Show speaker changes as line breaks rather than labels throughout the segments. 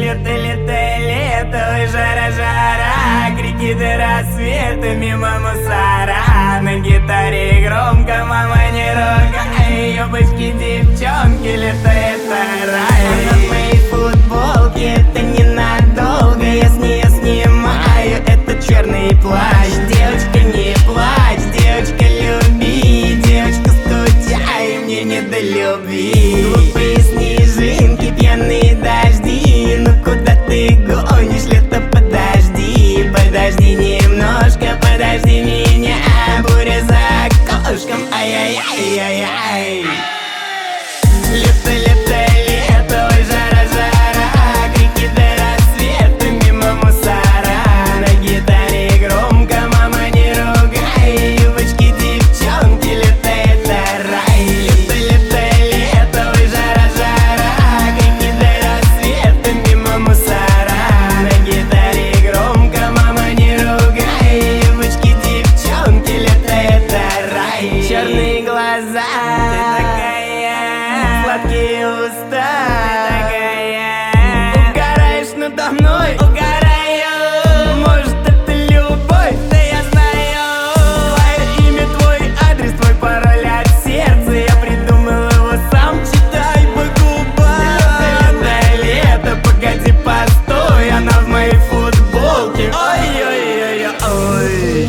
Лето, лето, лето, ой, жара, жара, крики до рассвета мимо мусора. На гитаре громко, мама, не ругай, ёбочки, девчонки, лето это рай. А на моей футболке это ненадолго, я с нее снимаю этот черный плащ. Девочка, не плачь, девочка, люби, девочка, скучай, мне не до любви. Глупые снежинки, пьяные дожди, ну куда ты гонишь, лето, подожди. Подожди немножко, подожди меня, буря за окошком, ай-яй-яй-яй-яй. Лето, лето, лето, ой, жара, жара, крики до рассвета мимо мусора. На гитаре громко, мама, не ругай, юбочки, девчонки, лето это рай. Лето, лето, лето, ой, жара, жара, крики до рассвета мимо мусора. На гитаре громко, мама, не ругай, юбочки, девчонки, лето это рай. Черные глаза, ты такая, сладкие уста, ты такая, угораешь надо мной, угораю. Может, это любовь, да я знаю. Твое имя, твой адрес, твой пароль от сердца, я придумал его сам, читай по губам. Лето, лето, погоди, постой, она в моей футболке. Ой-ой-ой-ой.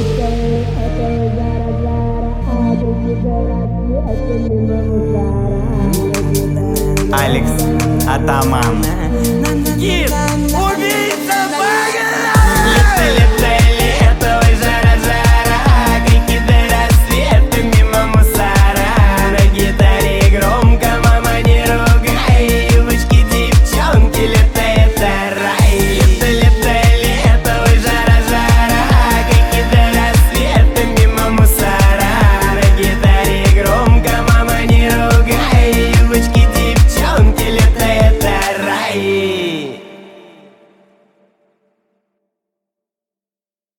Алекс Атаман.